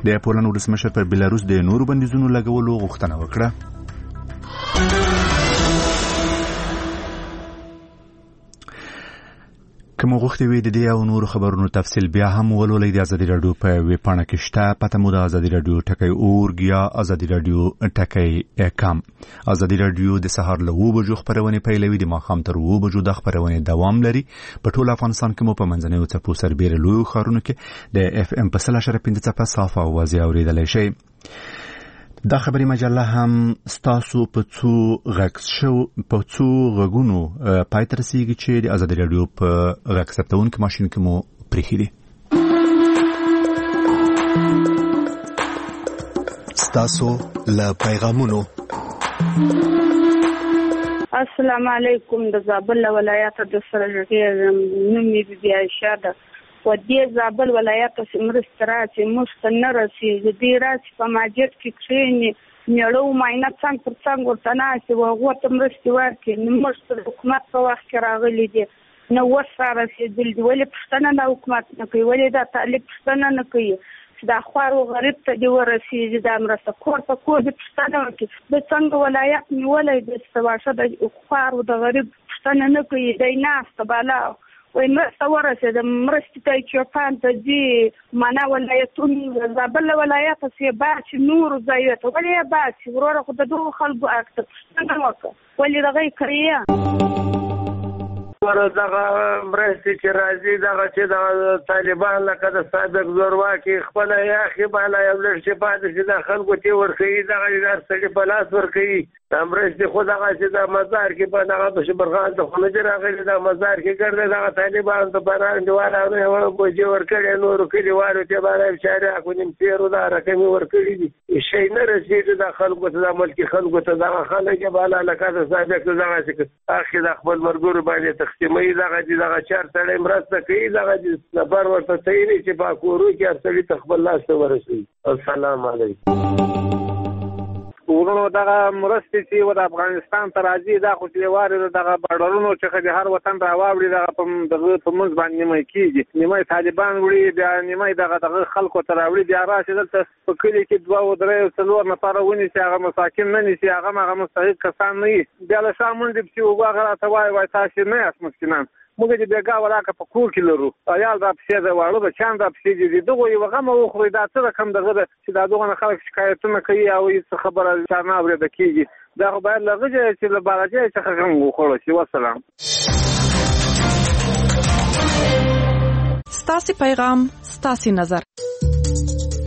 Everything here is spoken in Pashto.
د پولند ولسمشر پر بلاروس د نورو بندیزونو لګولو غوښتنه وکړه. کوم غوښتي وي د دې او نورو خبرونو تفصیل بیا هم ولولئ د ازادي راډیو په ویب پاڼه کې شته. پته مو د ازادي راډیو .org یا ازادي راډیو .com. ازادي راډیو د سهار له 9 بجو خبرونه پیلوي، د ماښام تر 2 بجو د خبرونه دوام لري. په ټول افغانستان کې مو په منځنیو څپو سربېره لوی ښارونو کې د FM په 100.5 څپه صاف او واضح اوریدلای شئ. دا خبري مجله هم ستاسو په څو غږونو پای ته رسیږي چې د ازادي راډیو په غږ ثبتونکو ماشین کې مو پرېښي دي. ستاسو له پیغامونو. السلام علیکم. د زابل ولایت د سرجګي نوم می بي عائشہ ده. و دې زابل ولایت سمرست راځي مستنه راسي د دې راځي په ماجد کې کښینی نیړو ماینه څنګه پر څنګه ورته ناسي وغه تمرستي ورکې نمشت حکومت په وخت کې راغلي دي نو وساره چې د ولې پښتنه د حکومت نه کوي ولې د طالب پښتنه نه کوي دا خوارو غریب ته دی ورسیږي د امرسته کور په کور د پښتنه کې د څنګه ولایت نیولې د سواشه د خوارو د غریب پښتنه نه کوي د ناست بالا وای مرسته ورسېده مرستې ته چوپان ته دي معنا ولایتونه زابل ولایت چې باچ نور ځایته ولې باچ وروره خو د دوه خلکو اکثر څنګه وکړه ولې دغه کړیا دغه مرستې چې راځي دغه چې د طالبان لکه د سابق زورواکي خپل یا خباله یو لږ چې پاتې چې د خلکو ته ورکوي دغه د سړي په لاس ورکوي مرستې خو دغه چې د مزار کې په دغه د شبرغان ته خو نه دي راغلي د مزار کې ګرځي دغه طالبان ته بارانډواله یو بوجي ورکړي نورو کلیوالو ته باندې شارع کو نیم تیرو دا رقم ورکړي دي شي نه رسېږي د خلکو ته د ملکي خلکو ته دغه خلک بالا لکه د سابق دغه چې اخی د خپل مرګور باندې تقسیمي دغه چار سړی مرسته کوي دغه نفر ورته تېری چې په کورو کې اصلي تخبل لاس ته ورسوي. السلام علیکم. ورونو دغه مرستې چې د افغانستان ته راځي دا خو چې واره دغه بارډرونو چې د هر وطن راوړي دغه په منځ باندې نیمه کېږي نیمه طالبان وړي بیا نیمه دغه خلکو ته راوړي بیا راشي دلته په کلي کې 2 او 3 او 4 نفر ونیسي هغه مساکین نه نیسي هغه مستحق کسان نه وي بیا له شامل دي چې وګړه راته وایي تاسو نه یاست مسکینان موږ دې بیګا ولاکه په کور کې لرو عیال دا پسې دا واړو د چاند دا پسې دي دغه یو غم او خو دا څه کم دغه چې دا دغه خلک شکایتونه کوي او هیڅ خبره نه اورېده کیږي دا خو باید لږه چې له بالاجې څخه غم وخوړل شي. والسلام. ستاسو پیغام ستاسو نظر